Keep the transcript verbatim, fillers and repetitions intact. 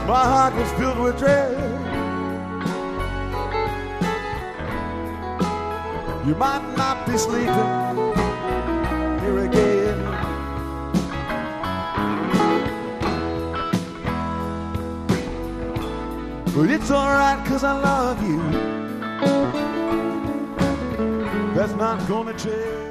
My heart was filled with dread. You might not be sleeping here again. But it's alright, 'cause I love you. That's not gonna change.